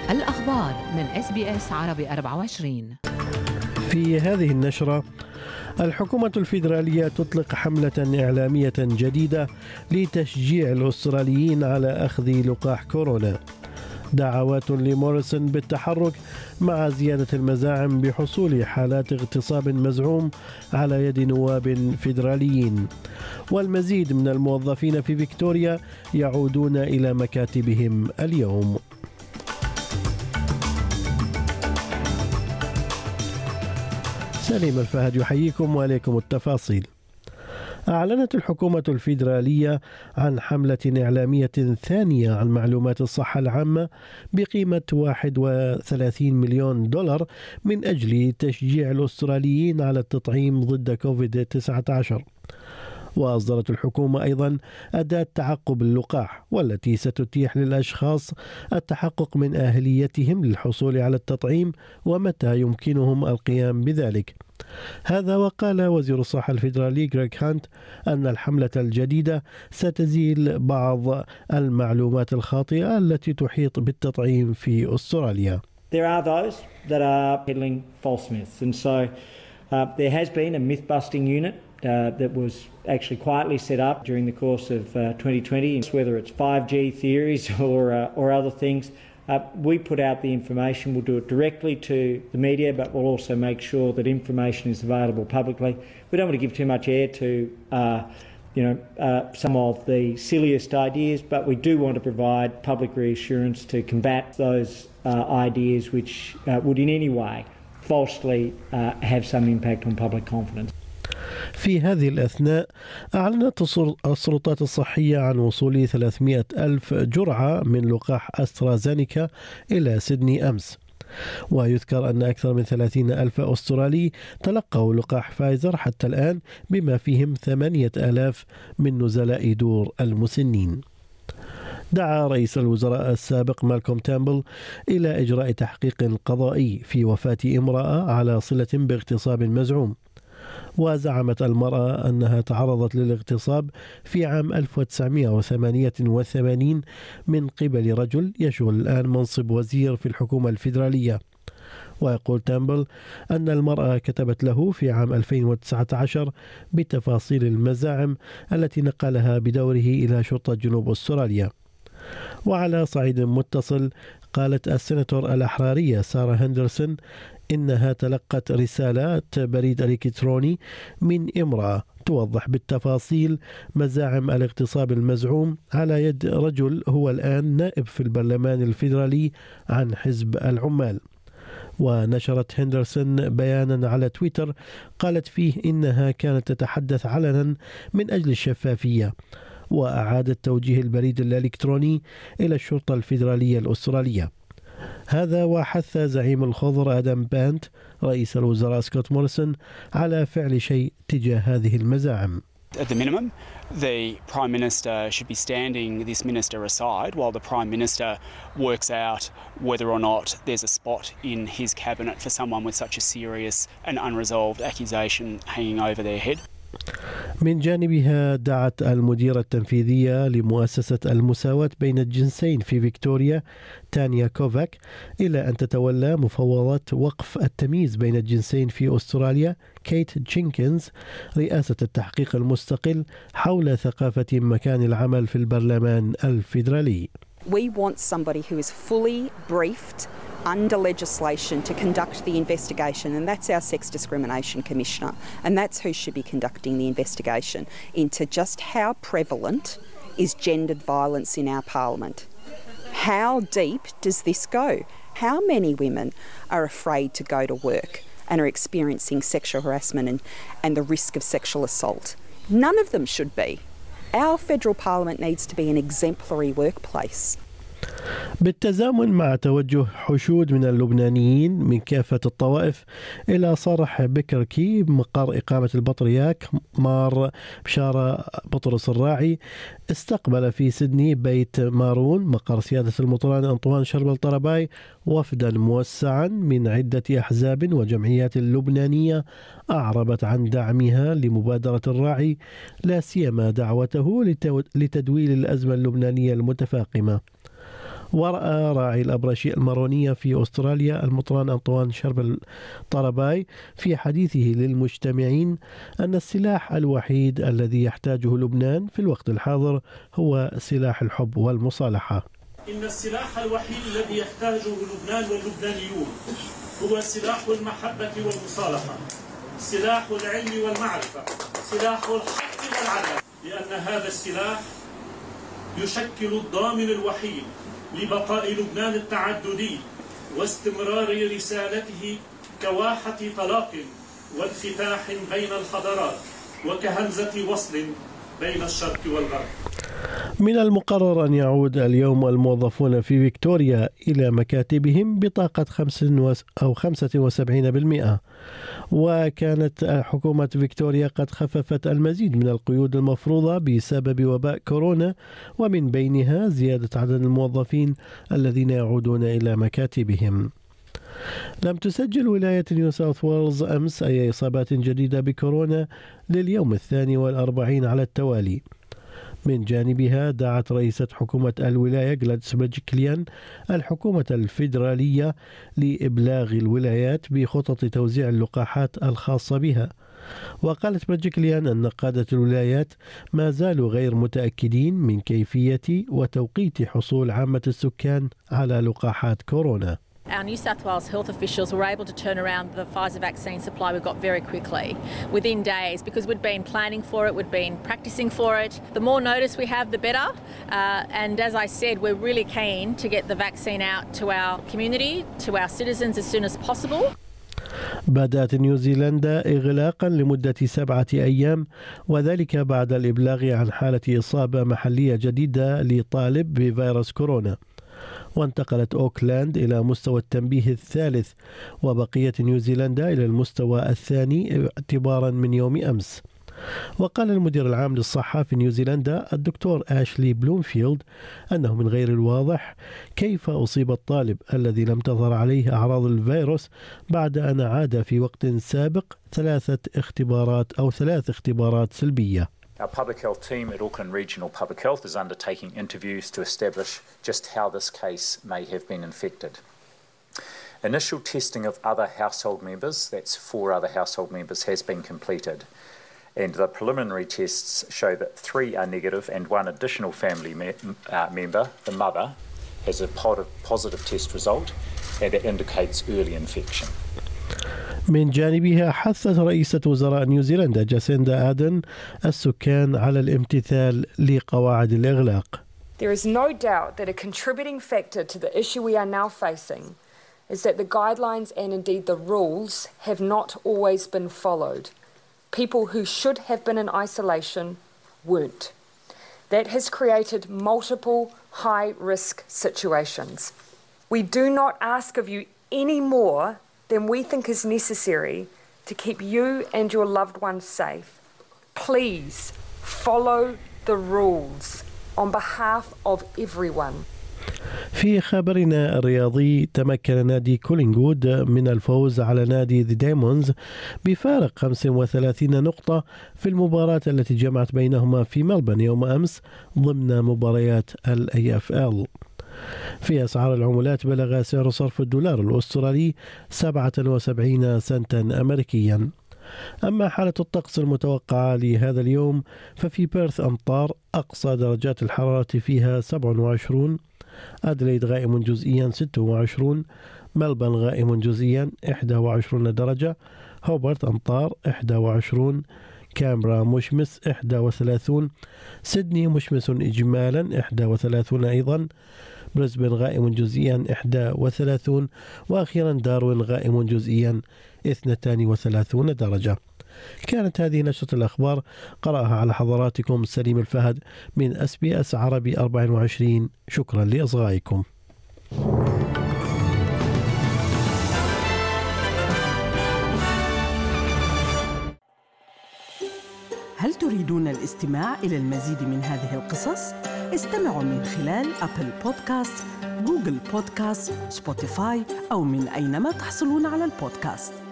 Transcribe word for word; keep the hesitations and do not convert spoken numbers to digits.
الأخبار من إس بي إس عربي أربعة وعشرين. في هذه النشرة، الحكومة الفيدرالية تطلق حملة إعلامية جديدة لتشجيع الأستراليين على أخذ لقاح كورونا. دعوات لموريسون بالتحرك مع زيادة المزاعم بحصول حالات اغتصاب مزعوم على يد نواب فيدراليين. والمزيد من الموظفين في فيكتوريا يعودون إلى مكاتبهم اليوم. سليم الفهد يحييكم وعليكم التفاصيل. أعلنت الحكومة الفيدرالية عن حملة إعلامية ثانية عن معلومات الصحة العامة بقيمة واحد وثلاثين مليون دولار من أجل تشجيع الأستراليين على التطعيم ضد كوفيد تسعة عشر. وأصدرت الحكومة أيضا أداة تعقب اللقاح، والتي ستتيح للأشخاص التحقق من أهليتهم للحصول على التطعيم ومتى يمكنهم القيام بذلك. هذا وقال وزير الصحة الفيدرالي غريغ هانت أن الحملة الجديدة ستزيل بعض المعلومات الخاطئة التي تحيط بالتطعيم في أستراليا. There are those that are peddling false myths, and so uh, there has been a myth-busting unit Uh, that was actually quietly set up during the course of uh, twenty twenty, whether it's five G theories or uh, or other things. Uh, we put out the information. We'll do it directly to the media, but we'll also make sure that information is available publicly. We don't want to give too much air to uh, you know, uh, some of the silliest ideas, but we do want to provide public reassurance to combat those uh, ideas which uh, would in any way falsely uh, have some impact on public confidence. في هذه الأثناء، أعلنت السلطات الصحية عن وصول ثلاثمائة ألف جرعة من لقاح أسترازينيكا إلى سيدني أمس. ويذكر أن أكثر من ثلاثين ألف أسترالي تلقوا لقاح فايزر حتى الآن، بما فيهم ثمانية آلاف من نزلاء دور المسنين. دعا رئيس الوزراء السابق مالكوم تامبل إلى إجراء تحقيق قضائي في وفاة امرأة على صلة باغتصاب مزعوم. وزعمت المرأة أنها تعرضت للاغتصاب في عام ألف وتسعمائة وثمانية وثمانين من قبل رجل يشغل الآن منصب وزير في الحكومة الفيدرالية. ويقول تامبل أن المرأة كتبت له في عام ألفين وتسعة عشر بتفاصيل المزاعم التي نقلها بدوره إلى شرطة جنوب أستراليا. وعلى صعيد متصل، قالت السيناتور الأحرارية سارة هندرسون إنها تلقت رسالات بريد إلكتروني من امرأة توضح بالتفاصيل مزاعم الاغتصاب المزعوم على يد رجل هو الآن نائب في البرلمان الفيدرالي عن حزب العمال. ونشرت هندرسون بيانا على تويتر قالت فيه إنها كانت تتحدث علنا من أجل الشفافية، وأعادت توجيه البريد الإلكتروني إلى الشرطة الفيدرالية الأسترالية. هذا وحث زعيم الخضر آدم بانت رئيس الوزراء سكوت موريسون على فعل شيء تجاه هذه المزاعم. At the minimum, the Prime Minister should be standing this Minister aside while the Prime Minister works out whether or not there's a spot in his cabinet for someone with such a serious and unresolved accusation hanging over their head. من جانبها، دعت المديرة التنفيذية لمؤسسة المساواة بين الجنسين في فيكتوريا تانيا كوفاك إلى أن تتولى مفوضات وقف التمييز بين الجنسين في أستراليا كيت جينكنز رئاسة التحقيق المستقل حول ثقافة مكان العمل في البرلمان الفيدرالي. We want somebody who is fully briefed under legislation to conduct the investigation, and that's our Sex Discrimination Commissioner, and that's who should be conducting the investigation into just how prevalent is gendered violence in our parliament. How deep does this go? How many women are afraid to go to work and are experiencing sexual harassment and, and the risk of sexual assault? None of them should be. Our federal parliament needs to be an exemplary workplace. بالتزامن مع توجه حشود من اللبنانيين من كافة الطوائف إلى صرح بكركي مقر إقامة البطريرك مار بشارة بطرس الراعي، استقبل في سيدني بيت مارون مقر سيادة المطران أنطوان شربل طرباي وفدا موسعا من عدة أحزاب وجمعيات لبنانية أعربت عن دعمها لمبادرة الراعي، لا سيما دعوته لتدويل الأزمة اللبنانية المتفاقمة. ورأى راعي الأبرشية المارونية في أستراليا المطران أنطوان شربل طرباي في حديثه للمجتمعين أن السلاح الوحيد الذي يحتاجه لبنان في الوقت الحاضر هو سلاح الحب والمصالحة. إن السلاح الوحيد الذي يحتاجه لبنان واللبنانيون هو سلاح المحبة والمصالحة، سلاح العلم والمعرفة، سلاح الحق والعدل، لأن هذا السلاح يشكل الضامن الوحيد لبقاء لبنان التعددي واستمرار رسالته كواحة طلاق وانفتاح بين الحضارات وكهمزة وصل بين الشرق والغرب. من المقرر أن يعود اليوم الموظفون في فيكتوريا إلى مكاتبهم بطاقة خمسة أو خمسة وسبعين بالمئة، وكانت حكومة فيكتوريا قد خففت المزيد من القيود المفروضة بسبب وباء كورونا، ومن بينها زيادة عدد الموظفين الذين يعودون إلى مكاتبهم. لم تسجل ولاية نيو ساوث ويلز أمس أي إصابات جديدة بكورونا لليوم الثاني والأربعين على التوالي. من جانبها دعت رئيسة حكومة الولاية جلاديس بريجكليان الحكومة الفيدرالية لإبلاغ الولايات بخطط توزيع اللقاحات الخاصة بها، وقالت بريجكليان أن قادة الولايات ما زالوا غير متأكدين من كيفية وتوقيت حصول عامة السكان على لقاحات كورونا. Our New South Wales health officials were able to turn around the Pfizer vaccine supply we got very quickly, within days, because we'd been planning for it, we'd been practicing for it. The more notice we have, the better. Uh, and as I said, we're really keen to get the vaccine out to our community, to our citizens as soon as possible. بدأت نيوزيلندا إغلاقا لمدة سبعة أيام، وذلك بعد الإبلاغ عن حالة إصابة محلية جديدة لطالب بفيروس كورونا. وانتقلت أوكلاند إلى مستوى التنبيه الثالث، وبقية نيوزيلندا إلى المستوى الثاني اعتبارا من يوم أمس. وقال المدير العام للصحة في نيوزيلندا الدكتور آشلي بلومفيلد أنه من غير الواضح كيف أصيب الطالب الذي لم تظهر عليه أعراض الفيروس بعد أن عاد في وقت سابق ثلاثة اختبارات أو ثلاث اختبارات سلبية. Our public health team at Auckland Regional Public Health is undertaking interviews to establish just how this case may have been infected. Initial testing of other household members, that's four other household members, has been completed. And the preliminary tests show that three are negative and one additional family me- uh, member, the mother, has a positive test result and it indicates early infection. من جانبها حثت رئيسة وزراء نيوزيلندا جاسيندا آدن السكان على الامتثال لقواعد الإغلاق. There is no doubt that a contributing factor to the issue we are now facing is that the guidelines and indeed the rules have not always been followed. People who should have been in isolation weren't. That has created multiple high-risk situations. We do not ask of you any more than we think is necessary to keep you and your loved ones safe. Please follow the rules on behalf of everyone. في خبرنا الرياضي، تمكن نادي كولينغوود من الفوز على نادي ذا دايموندز بفارق خمسة وثلاثين نقطة في المباراة التي جمعت بينهما في ملبن يوم أمس ضمن مباريات ال إيه إف إل. في أسعار العملات بلغ سعر صرف الدولار الأسترالي سبعة وسبعين سنتا أمريكيا. أما حالة الطقس المتوقعة لهذا اليوم ففي بيرث أمطار، أقصى درجات الحرارة فيها سبعة وعشرين، أدليد غائم جزئيا ستة وعشرين، ملبن غائم جزئيا إحدى وعشرين درجة، هوبرت أمطار إحدى وعشرين، كامبرا مشمس إحدى وثلاثين، سيدني مشمس إجمالا إحدى وثلاثين أيضا، بريسبن غائم جزئيا إحدى وثلاثين، وأخيرا داروين غائم جزئيا اثنتان وثلاثون درجة. كانت هذه نشرة الأخبار، قرأها على حضراتكم سليم الفهد من إس بي إس عربي أربعة وعشرين. شكرا لإصغائكم. هل تريدون الاستماع إلى المزيد من هذه القصص؟ استمعوا من خلال أبل بودكاست، جوجل بودكاست، سبوتيفاي أو من أينما تحصلون على البودكاست.